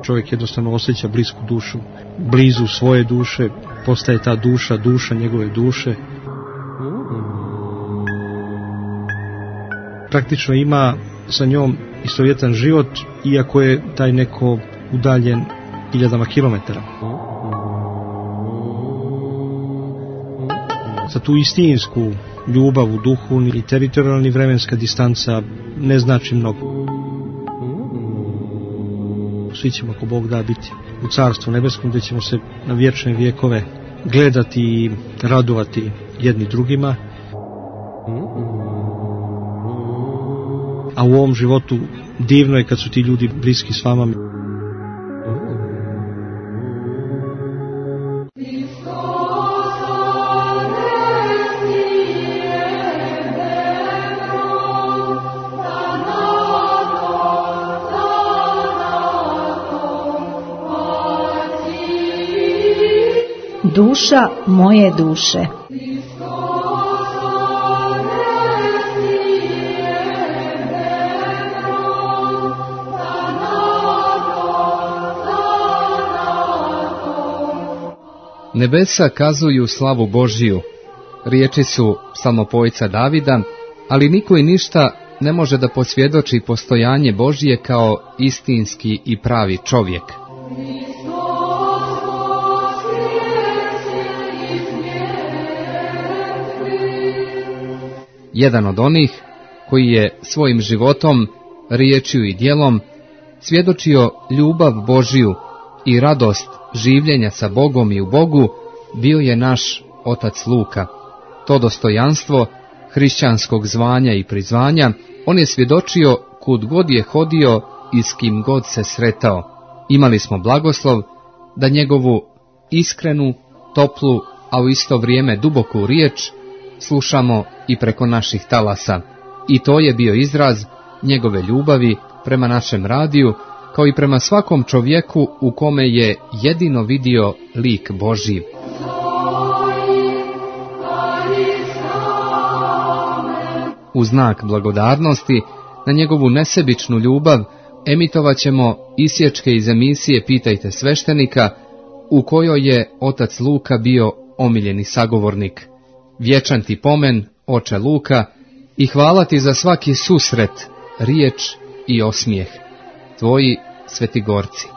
čovjek jednostavno osjeća blisku dušu, blizu svoje duše, postaje ta duša njegove duše. Praktično ima sa njom istovjetan život, iako je taj neko udaljen hiljadama kilometara. Za tu istinsku ljubav u duhu i teritorijalni vremenska distanca ne znači mnogo. Svi ćemo, ako Bog da, biti u Carstvu nebeskom, gdje ćemo se na vječne vjekove gledati i radovati jedni drugima. A u ovom životu divno je kad su ti ljudi bliski s vama. Duša moje duše. Nebesa kazuju slavu Božiju, riječi su psalmopojca Davida, ali niko i ništa ne može da posvjedoči postojanje Božije kao istinski i pravi čovjek. Jedan od onih koji je svojim životom, riječju i djelom svjedočio ljubav Božiju i radost življenja sa Bogom i u Bogu, bio je naš otac Luka. To dostojanstvo hrišćanskog zvanja i prizvanja on je svjedočio kud god je hodio i s kim god se sretao. Imali smo blagoslov da njegovu iskrenu, toplu, a u isto vrijeme duboku riječ slušamo i preko naših talasa. I to je bio izraz njegove ljubavi prema našem radiju, kao i prema svakom čovjeku u kome je jedino vidio lik Božji. U znak blagodarnosti na njegovu nesebičnu ljubav emitovat ćemo isječke iz emisije Pitajte sveštenika, u kojoj je otac Luka bio omiljeni sagovornik. Vječan ti pomen, oče Luka, i hvala ti za svaki susret, riječ i osmijeh. Tvoji Svetigorci.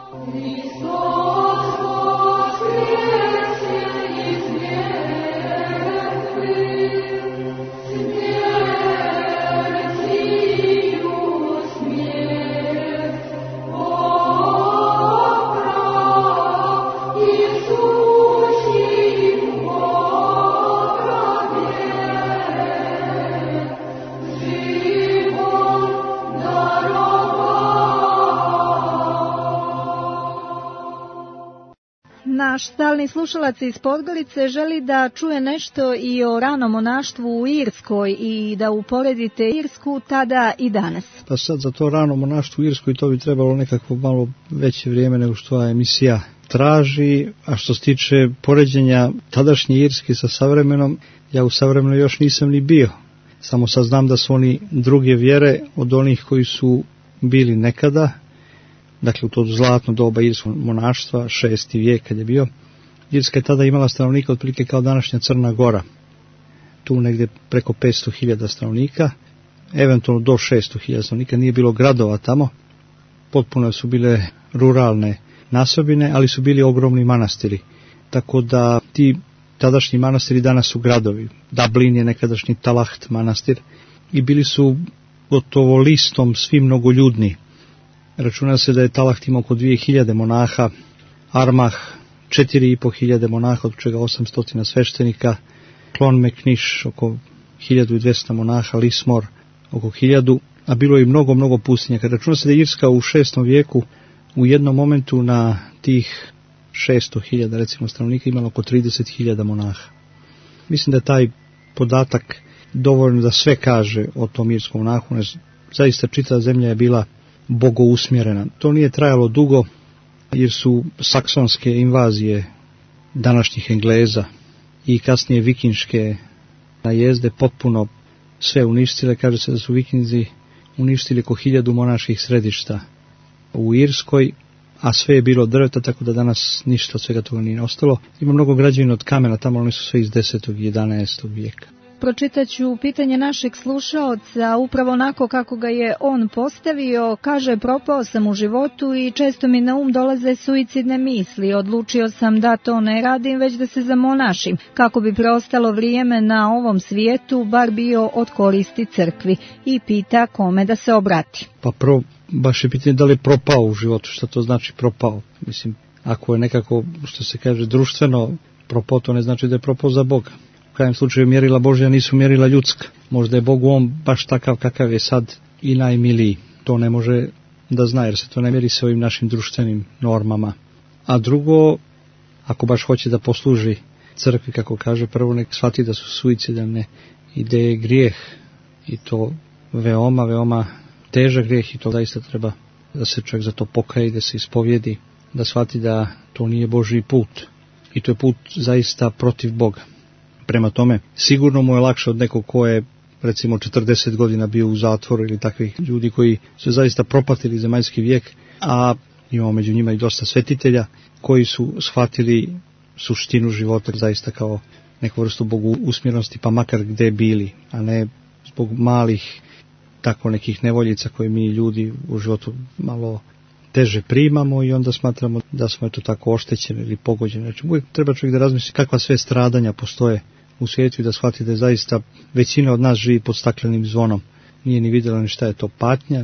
Naš stalni slušalac iz Podgorice želi da čuje nešto i o ranom monaštvu u Irskoj i da uporedite Irsku tada i danas. Pa sad za to rano monaštvo u Irskoj to bi trebalo nekako malo veće vrijeme nego što ova emisija traži, a što se tiče poređenja tadašnje Irske sa savremenom, ja u savremenoj još nisam ni bio. Samo sad znam da su oni druge vjere od onih koji su bili nekada. Dakle, u to zlatno doba irskog monaštva, 6. vijek kad je bio, Irska je tada imala stanovnika otprilike kao današnja Crna Gora. Tu negdje preko 500.000 stanovnika, eventualno do 600.000 stanovnika, nije bilo gradova tamo, potpuno su bile ruralne nasobine, ali su bili ogromni manastiri. Tako da ti tadašnji manastiri danas su gradovi. Dublin je nekadašnji Talaht manastir i bili su gotovo listom svi mnogoljudni. Računa se da je Talaht imao oko 2000 monaha, Armah 4.500 monaha, od čega 800 sveštenika, Clonmacnish oko 1200 monaha, Lismore oko 1000, a bilo je i mnogo pustinjaka. Računa se da je Irska u 6. vijeku u jednom momentu na tih 600.000 recimo stanovnika imala oko 30.000 monaha. Mislim da je taj podatak dovoljno da sve kaže o tom irskom monahu, zaista čitava zemlja je bila bogousmjerena. To nije trajalo dugo, jer su saksonske invazije današnjih Engleza i kasnije vikinške najezde potpuno sve uništile. Kaže se da su vikinzi uništili oko 1000 monaških središta u Irskoj, a sve je bilo od drveta, tako da danas ništa od svega toga nije ostalo. Ima mnogo građevina od kamena, tamo oni su sve iz 10. i 11. vijeka. Pročitaću pitanje našeg slušaoca, upravo onako kako ga je on postavio. Kaže, propao sam u životu i često mi na dolaze suicidne misli. Odlučio sam da to ne radim, već da se zamonašim, kako bi preostalo vrijeme na ovom svijetu, bar bio od koristi crkvi. I pita kome da se obrati. Pa prvo, baš je pitanje da li je propao u životu, šta to znači propao. Mislim, ako je nekako, što se kaže, društveno propao, to ne znači da je propao za Boga. U krajem slučaju mjerila Božja nisu mjerila ljudska. Možda je Bogu on baš takav kakav je sad i najmiliji. To ne može da zna, jer se to ne mjeri sa ovim našim društvenim normama. A drugo, ako baš hoće da posluži crkvi, kako kaže, prvo nek shvati da su suicidalne ideje grijeh, i to veoma, veoma težak grijeh, i to zaista treba da se čovjek za to pokaje i da se ispovjedi, da shvati da to nije Božji put. I to je put zaista protiv Boga. Prema tome, sigurno mu je lakše od nekog ko je, recimo, 40 godina bio u zatvoru, ili takvih ljudi koji su zaista propatili zemaljski vijek, a imamo među njima i dosta svetitelja koji su shvatili suštinu života zaista kao neku vrstu Bogu usmjerenosti, pa makar gde bili, a ne zbog malih tako nekih nevoljica koje mi ljudi u životu malo teže primamo i onda smatramo da smo eto tako oštećeni ili pogođeni. Znači, uvijek treba čovjek da razmisli kakva sve stradanja postoje u svijetu i da shvati da je zaista većina od nas živi pod staklenim zvonom. Nije ni vidjela ni šta je to patnja,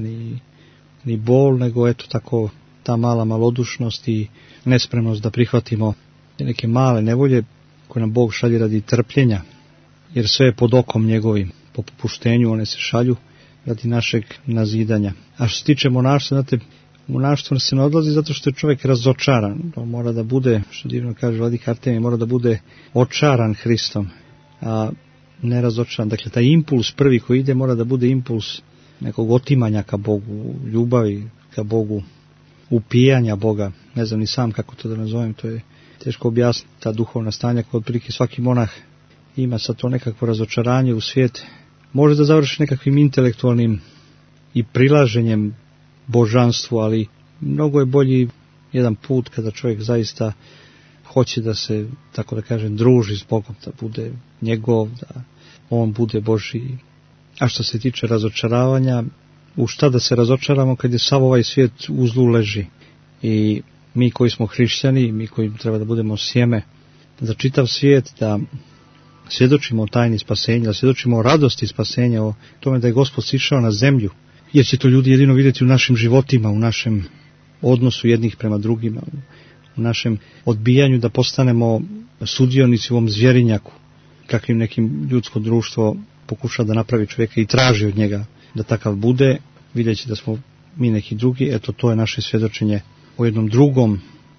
ni bol, nego eto tako ta mala malodušnost i nespremnost da prihvatimo neke male nevolje koje nam Bog šalje radi trpljenja, jer sve je pod okom njegovim. Po popuštenju one se šalju radi našeg nazidanja. A što se tiče monaštva, znate, monaštvo se ne odlazi zato što je čovjek razočaran. To mora da bude, što divno kaže vladika Artemije, mora da bude očaran Hristom, a ne razočaran. Dakle, taj impuls prvi koji ide mora da bude impuls nekog otimanja ka Bogu, ljubavi ka Bogu, upijanja Boga. Ne znam ni sam kako to da nazovem, to je teško objasniti, ta duhovna stanja koja otprilike svaki monah ima sa to nekakvo razočaranje u svijet. Može da završi nekakvim intelektualnim i prilaženjem božanstvu, ali mnogo je bolji jedan put kada čovjek zaista hoće da se, tako da kažem, druži s Bogom, da bude njegov, da on bude Božji. A što se tiče razočaravanja, u šta da se razočaramo kad je sav ovaj svijet u zlu leži? I mi koji smo hrišćani, mi koji treba da budemo sjeme za čitav svijet, da svjedočimo o tajni spasenja, da svjedočimo o radosti spasenja, o tome da je Gospod sišao na zemlju, jer će to ljudi jedino vidjeti u našim životima, u našem odnosu jednih prema drugima, u našem odbijanju da postanemo sudionici u ovom zvjerinjaku, kakvim nekim ljudsko društvo pokuša da napravi čovjeka i traži od njega da takav bude, vidjeći da smo mi neki drugi. Eto, to je naše svjedočenje o jednom drugom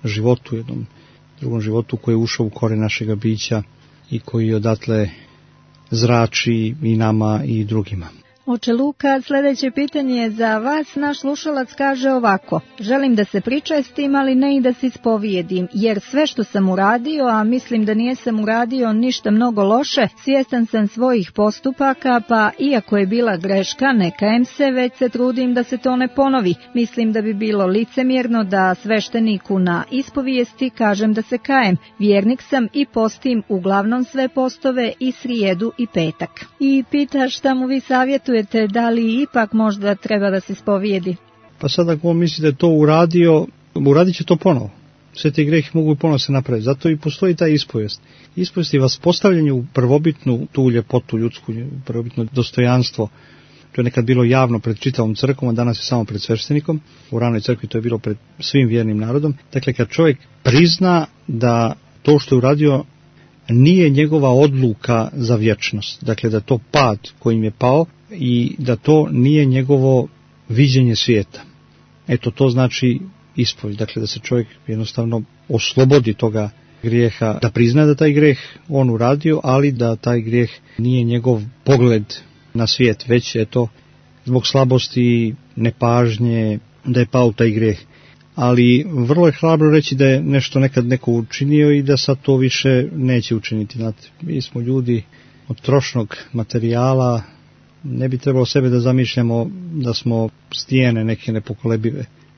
životu koji je ušao u korijen našega bića i koji odatle zrači i nama i drugima. Oče Luka, sljedeće pitanje je za vas. Naš slušalac kaže ovako: želim da se pričestim, ali ne i da se ispovijedim, jer sve što sam uradio, a mislim da nijesam uradio ništa mnogo loše, svjestan sam svojih postupaka, pa iako je bila greška, ne kajem se, već se trudim da se to ne ponovi. Mislim da bi bilo licemjerno da svešteniku na ispovijesti kažem da se kajem. Vjernik sam i postim uglavnom sve postove i srijedu i petak. I pita šta mu vi savjetujete, da li ipak možda treba da se ispovijedi? Pa sad ako on misli da je to uradio, uradit će to ponovo. Sve te grehe mogu ponovo se napraviti. Zato i postoji ta ispovijest. Ispovijest je vas postavljanje u prvobitnu tu ljepotu ljudsku, prvobitno dostojanstvo. To je nekad bilo javno pred čitavom crkvom, a danas je samo pred sveštenikom. U ranoj crkvi to je bilo pred svim vjernim narodom. Dakle, kad čovjek prizna da to što je uradio nije njegova odluka za vječnost. Dakle, da to pad kojim je pao i da to nije njegovo viđenje svijeta. Eto, to znači ispovijed. Dakle, da se čovjek jednostavno oslobodi toga grijeha, da prizna da taj grijeh on uradio, ali da taj grijeh nije njegov pogled na svijet, već eto, zbog slabosti, nepažnje, da je pao taj grijeh. Ali vrlo je hrabro reći da je nešto nekad neko učinio i da sad to više neće učiniti. Znate, mi smo ljudi od trošnog materijala, ne bi trebalo sebe da zamišljamo da smo stijene neke nepokolebive.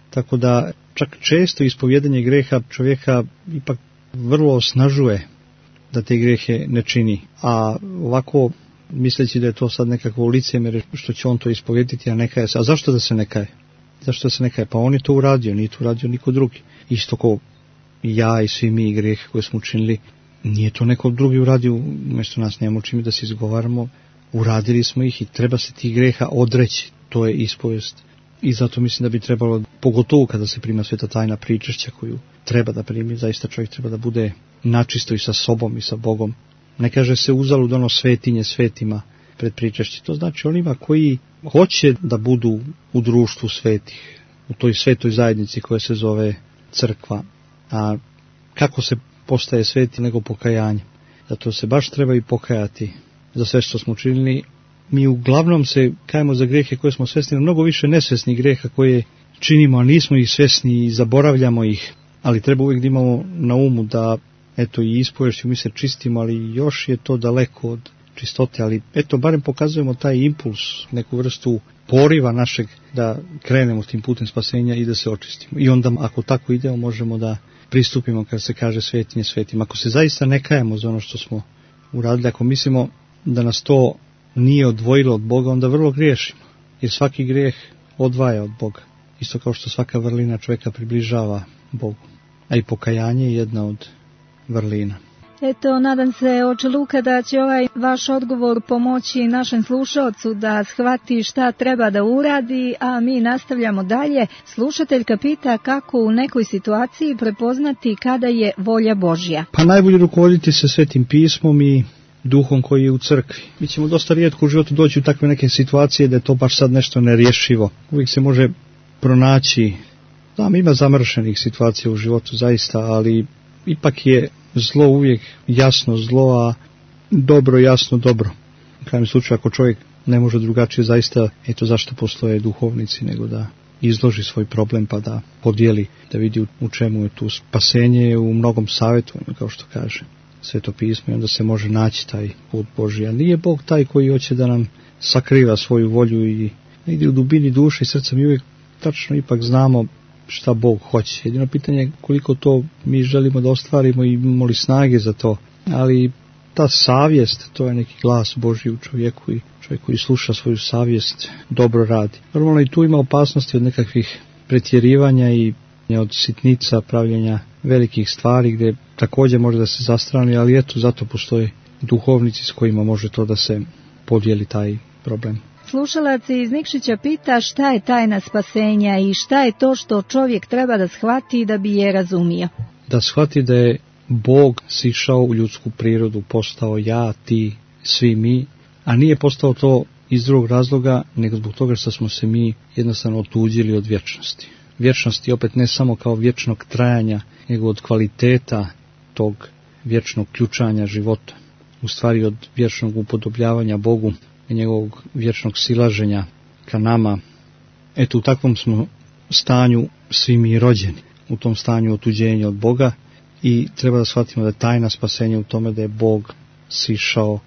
Tako da čak često ispovjedanje greha čovjeka ipak vrlo osnažuje da te grehe ne čini. A ovako, misleći da je to sad nekakvo licemjerje što će on to ispovjediti, a ne kaje se. A zašto da se ne kaje? Zašto da se ne kaje? Pa on je to uradio, nije to uradio niko drugi. Isto kao i ja i svi mi grehe koje smo učinili, nije to neko drugi uradio, umjesto nas nemamo čime da se izgovaramo, uradili smo ih i treba se tih greha odreći, to je ispovijest. I zato mislim da bi trebalo, pogotovo kada se prima sveta tajna pričešća koju treba da primi, zaista čovjek treba da bude načisto i sa sobom i sa Bogom. Ne kaže se uzalud ono svetinje svetima pred pričešće, to znači onima koji hoće da budu u društvu svetih, u toj svetoj zajednici koja se zove crkva. A kako se postaje sveti nego pokajanje? Zato se baš treba i pokajati za sve što smo učinili. Mi uglavnom se kajemo za grehe koje smo svjesni, mnogo više nesvjesnih greha koje činimo, a nismo ih svjesni i zaboravljamo ih. Ali treba uvijek da imamo na umu da, eto, i ispovješću mi se čistimo, ali još je to daleko od čistote. Ali, eto, barem pokazujemo taj impuls, neku vrstu poriva našeg da krenemo tim putem spasenja i da se očistimo. I onda, ako tako idemo, možemo da pristupimo, kad se kaže svetinje svetima. Ako se zaista ne kajemo za ono što smo uradili, ako mislimo da nas to nije odvojilo od Boga, onda vrlo griješimo. Jer svaki grijeh odvaja od Boga. Isto kao što svaka vrlina čovjeka približava Bogu. A i pokajanje je jedna od vrlina. Eto, nadam se, oče Luka, da će ovaj vaš odgovor pomoći našem slušaocu da shvati šta treba da uradi, a mi nastavljamo dalje. Slušateljka pita kako u nekoj situaciji prepoznati kada je volja Božja. Pa najbolje rukovoditi se Svetim pismom i duhom koji je u crkvi. Mi ćemo dosta rijetko u životu doći u takve neke situacije da je to baš sad nešto nerješivo. Uvijek se može pronaći, ima zamršenih situacija u životu zaista, ali ipak je zlo uvijek jasno zlo, a dobro jasno dobro. U krajnjem slučaju, ako čovjek ne može drugačije, zaista, eto zašto postoje duhovnici, nego da izloži svoj problem pa da podijeli, da vidi u čemu je tu spasenje, u mnogom savjetovanju, kao što kaže Sveto pismo, i onda se može naći taj put Božji. A nije Bog taj koji hoće da nam sakriva svoju volju i negdje u dubini duše i srca mi uvijek tačno ipak znamo šta Bog hoće. Jedino pitanje je koliko to mi želimo da ostvarimo i imamo li snage za to. Ali ta savjest, to je neki glas Božji u čovjeku i čovjek koji sluša svoju savjest dobro radi. Normalno i tu ima opasnosti od nekakvih pretjerivanja i od sitnica, pravljenja velikih stvari gdje također može da se zastrani, ali eto zato postoje duhovnici s kojima može to da se podijeli taj problem. Slušalac iz Nikšića pita šta je tajna spasenja i šta je to što čovjek treba da shvati da bi je razumio. Da shvati da je Bog sišao u ljudsku prirodu, postao ja, ti, svi mi, a nije postao to iz drugog razloga, nego zbog toga što smo se mi jednostavno otuđili od vječnosti. Vječnosti opet ne samo kao vječnog trajanja, nego od kvaliteta tog vječnog ključanja života. U stvari od vječnog upodobljavanja Bogu i njegovog vječnog silaženja ka nama. Eto, u takvom smo stanju svi mi rođeni, u tom stanju otuđenja od Boga, i treba da shvatimo da je tajna spasenja u tome da je Bog sišao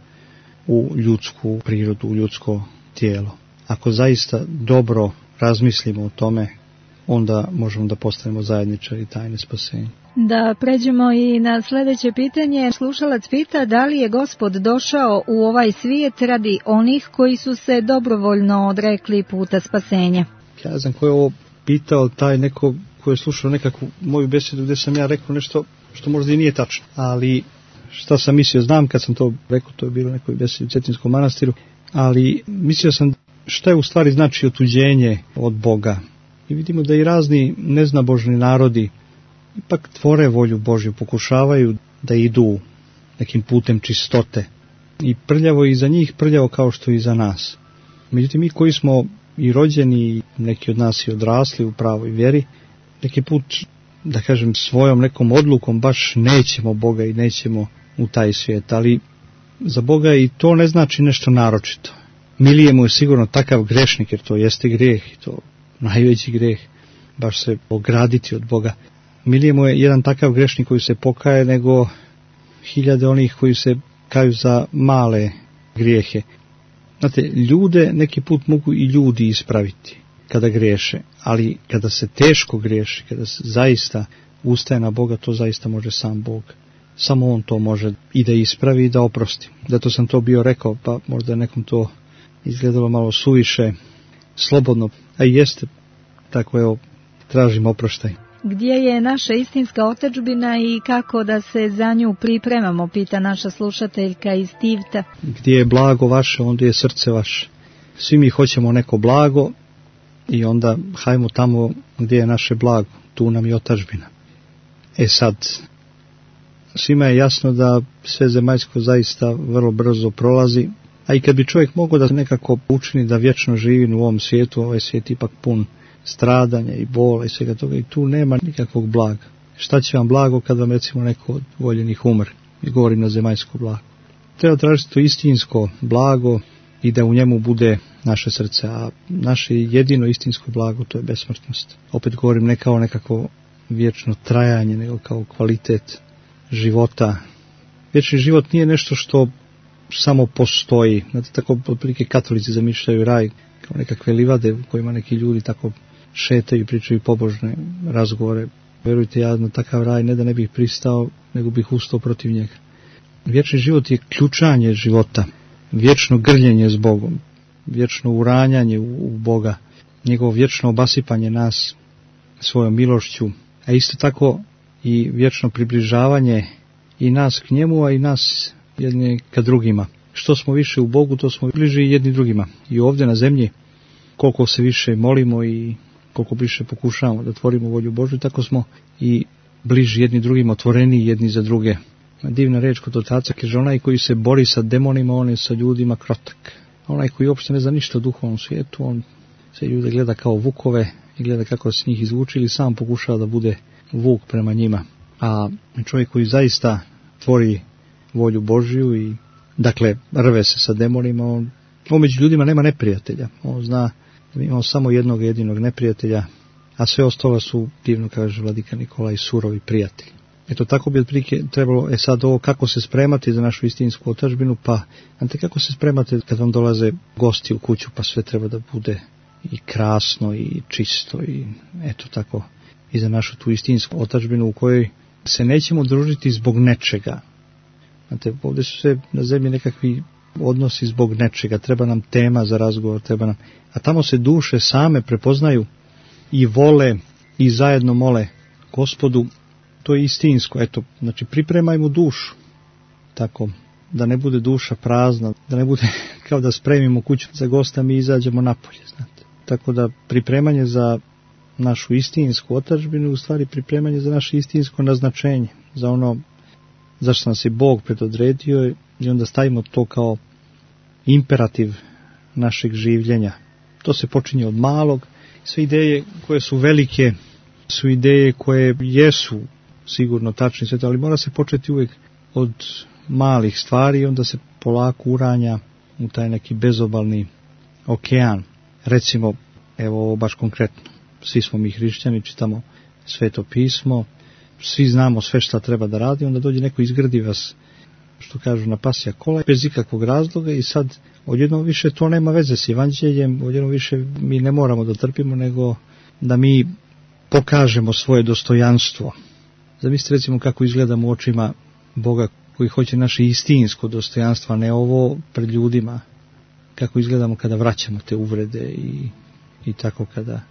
u ljudsku prirodu, u ljudsko tijelo. Ako zaista dobro razmislimo o tome, onda možemo da postanemo zajedničari tajne spasenja. Da pređemo i na sljedeće pitanje. Slušalac pita da li je Gospod došao u ovaj svijet radi onih koji su se dobrovoljno odrekli puta spasenja. Ja znam ko je ovo pitao, taj neko ko je slušao nekakvu moju besedu gdje sam ja rekao nešto što možda i nije tačno. Ali šta sam mislio, znam kad sam to rekao, to je bilo nekoj besedi u Cetinskom manastiru, ali mislio sam šta je u stvari znači otuđenje od Boga. I vidimo da i razni neznabožni narodi ipak tvore volju Božju, pokušavaju da idu nekim putem čistote. I prljavo i za njih, prljavo kao što i za nas. Međutim, mi koji smo i rođeni, neki od nas i odrasli u pravoj vjeri, neki put, da kažem, svojom nekom odlukom baš nećemo Boga i nećemo u taj svijet. Ali za Boga i to ne znači nešto naročito. Milije mu je sigurno takav grešnik, jer to jeste grijeh i to najveći grijeh, baš se ograditi od Boga. Milije mu je jedan takav grešnik koji se pokaje nego hiljade onih koji se kaju za male grijehe. Znate, ljude neki put mogu i ljudi ispraviti. kada griješe, ali kada se teško griješi, kada se zaista ustaje na Boga, to zaista može sam Bog. Samo On to može i da ispravi i da oprosti. Zato sam to bio rekao, pa možda nekom to izgledalo malo suviše slobodno, a i jeste, tako evo, tražim oproštaj. Gdje je naša istinska otadžbina i kako da se za nju pripremamo, pita naša slušateljka iz Tivta. Gdje je blago vaše, onda je srce vaše. Svi mi hoćemo neko blago i onda hajmo tamo gdje je naše blago, tu nam je otadžbina. Sad, svima je jasno da sve zemaljsko zaista vrlo brzo prolazi, a i kad bi čovjek mogao da nekako učini da vječno živi u ovom svijetu, ovaj svijet ipak pun stradanja i bola i svega toga, i tu nema nikakvog blaga. Šta će vam blago kad vam recimo neko od voljenih umre? I govorim na zemaljsko blago. Treba tražiti to istinsko blago i da u njemu bude naše srce, a naše jedino istinsko blago to je besmrtnost. Opet govorim ne kao nekako vječno trajanje, nego kao kvalitet života. Vječni život nije nešto što samo postoji. Znate, tako otprilike katolici zamišljaju raj kao nekakve livade u kojima neki ljudi tako šetaju, pričaju pobožne razgovore. Verujte, ja na takav raj ne da ne bih pristao, nego bih ustao protiv njega. Vječni život je ključanje života, vječno grljenje s Bogom, vječno uranjanje u Boga, njegovo vječno obasipanje nas svojom milošću, a isto tako i vječno približavanje i nas k njemu, a i nas jedni ka drugima. Što smo više u Bogu, to smo bliži jedni drugima. I ovdje na zemlji, koliko se više molimo i koliko više pokušavamo da tvorimo volju Božju, tako smo i bliži jedni drugima, otvoreni jedni za druge. Divna reč kod otaca kaže, onaj koji se bori sa demonima, on je sa ljudima krotak. Onaj koji uopšte ne zna ništa o duhovnom svijetu, on se ljude gleda kao vukove i gleda kako se njih izvuči ili sam pokušava da bude vuk prema njima. A čovjek koji zaista tvori volju Božju i dakle rve se sa demonima, on među ljudima nema neprijatelja. On zna da imamo samo jednog jedinog neprijatelja, a sve ostalo su, divno kaže vladika Nikolaj, surovi prijatelji. Eto, tako bi otprilike trebalo, sad ovo kako se spremati za našu istinsku otadžbinu, pa znate kako se spremate kad vam dolaze gosti u kuću, pa sve treba da bude i krasno i čisto i eto tako i za našu tu istinsku otadžbinu u kojoj se nećemo družiti zbog nečega. Znate, ovdje su sve na zemlji nekakvi odnosi zbog nečega, treba nam tema za razgovor, treba nam, a tamo se duše same prepoznaju i vole i zajedno mole Gospodu. To je istinsko, eto, znači pripremajmo dušu, tako, da ne bude duša prazna, da ne bude kao da spremimo kuću za gosta, mi izađemo napolje, znate. Tako da pripremanje za našu istinsku otadžbinu, u stvari pripremanje za naše istinsko naznačenje, za ono zašto nas je Bog predodredio i onda stavimo to kao imperativ našeg življenja. To se počinje od malog, sve ideje koje su velike su ideje koje jesu sigurno tačni sve, ali mora se početi uvijek od malih stvari i onda se polako uranja u taj neki bezobalni okean. Recimo, evo ovo baš konkretno, svi smo mi hrišćani, čitamo Sveto pismo, svi znamo sve šta treba da radi, onda dođe neko izgrdi vas, što kažu, na pasja kola, bez ikakvog razloga i sad odjednom više to nema veze s evanđeljem, odjednom više mi ne moramo da trpimo, nego da mi pokažemo svoje dostojanstvo. Zamislite recimo kako izgledamo u očima Boga koji hoće naše istinsko dostojanstvo, a ne ovo pred ljudima, kako izgledamo kada vraćamo te uvrede i tako kada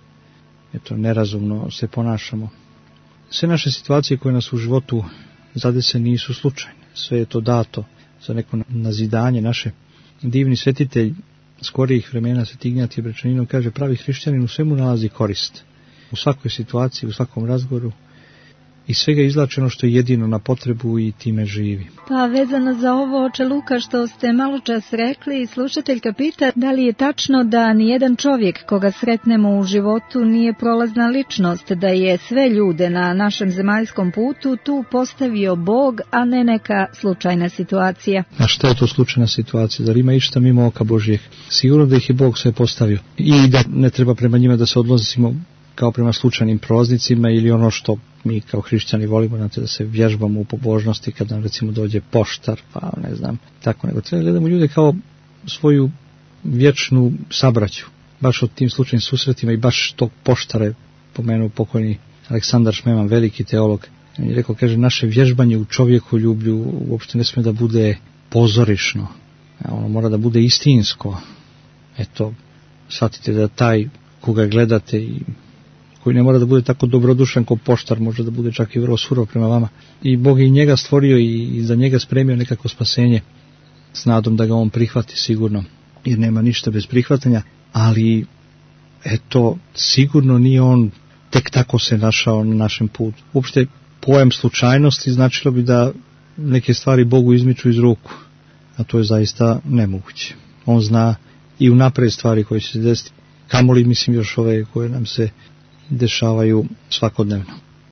nerazumno se ponašamo. Sve naše situacije koje nas u životu zadese nisu slučajne, sve je to dato za neko nazidanje. Naše divni svetitelj skorijih vremena, Sveti Ignjatije Brečaninom, kaže, pravi hrišćanin u svemu nalazi korist. U svakoj situaciji, u svakom razgovoru i svega izlačeno što je jedino na potrebu i time živi. Pa vezano za ovo, oče Luka, što ste malo čas rekli, slušateljka pita da li je tačno da nijedan čovjek koga sretnemo u životu nije prolazna ličnost, da je sve ljude na našem zemaljskom putu tu postavio Bog, a ne neka slučajna situacija. A šta je to slučajna situacija? Zar ima išta mimo oka Božijeg? Sigurno da ih je Bog sve postavio i da ne treba prema njima da se odnosimo kao prema slučajnim prolaznicima ili ono što mi kao hrišćani volimo, znate, da se vježbamo u pobožnosti kad nam recimo dođe poštar, pa ne znam, tako nego treba gledamo ljude kao svoju vječnu sabraću. baš o tim slučajnim susretima i baš tog poštara pomenuo pokojni Aleksandar Šmeman, veliki teolog. On je rekao, kaže, naše vježbanje u čovjekoljublju uopšte ne smije da bude pozorišno. Ono mora da bude istinsko. Eto, shvatite da taj koga gledate i koji ne mora da bude tako dobrodušan kao poštar, može da bude čak i vrlo surov prema vama. I Bog je i njega stvorio i za njega spremio nekako spasenje s nadom da ga on prihvati sigurno, jer nema ništa bez prihvatanja, ali eto, sigurno nije on tek tako se našao na našem putu. Uopšte pojam slučajnosti značilo bi da neke stvari Bogu izmiču iz ruku, a to je zaista nemoguće. On zna i unapred stvari koje će se desiti, kamoli mislim još ove koje nam se dešavaju svakodnevno.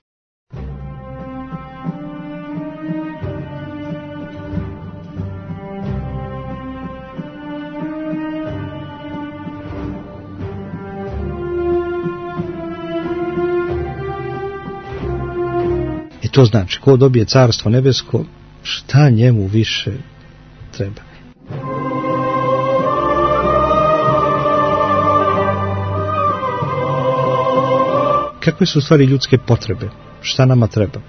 I to znači, ko dobije carstvo nebesko, šta njemu više treba? Kakve su u stvari ljudske potrebe? Šta nama treba?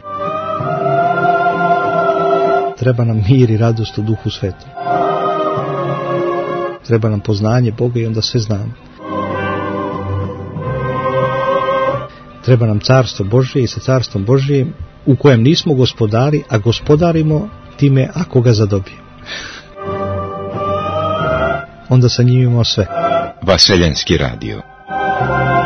Treba nam mir i radost u Duhu Svetom. Treba nam poznanje Boga i onda sve znamo. Treba nam carstvo Božje i sa carstvom Božjim u kojem nismo gospodari, a gospodarimo time ako ga zadobijemo. Onda sa njim imamo sve. Vaseljenski radio.